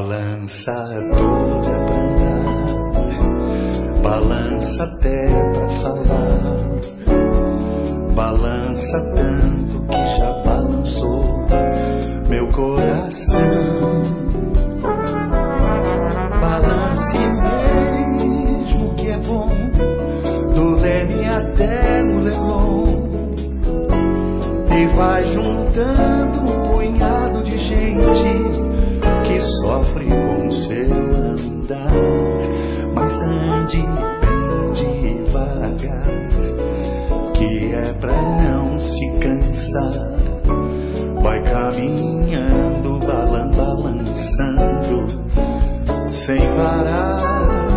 Balança toda pra andar, balança até pra falar, balança tanto que já balançou meu coração. Balance mesmo que é bom, do Leme até no Leblon, e vai juntando um punhado de gente que sofre com seu andar. Mas ande bem devagar, que é pra não se cansar. Vai caminhando, balançando, sem parar.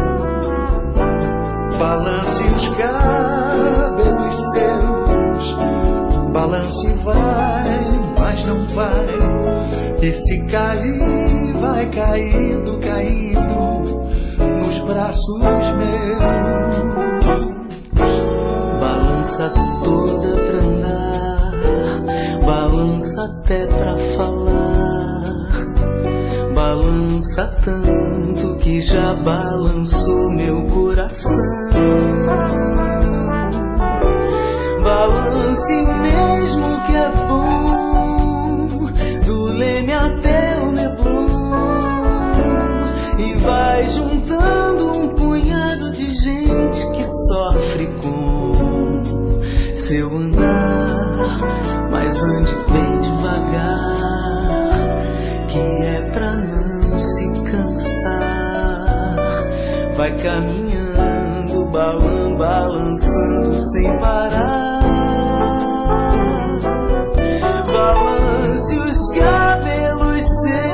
Balance os cabelos seus, balance vai, mas não vai. E se cair, vai caindo, caindo nos braços meus. Balança toda pra andar, balança até pra falar, balança tanto que já balançou meu coração. Balance mesmo que é bom, do Leme até o Leblon, e vai juntando um punhado de gente que sofre com seu andar. Mas ande bem devagar, que é pra não se cansar. Vai caminhando, balançando sem parar. Balance os cabelos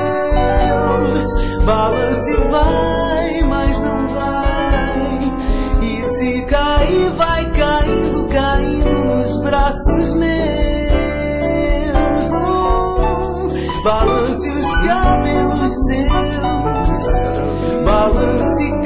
seus, balance vai, mas não vai. E se cair, vai caindo, caindo nos braços meus. Balance os cabelos seus, balance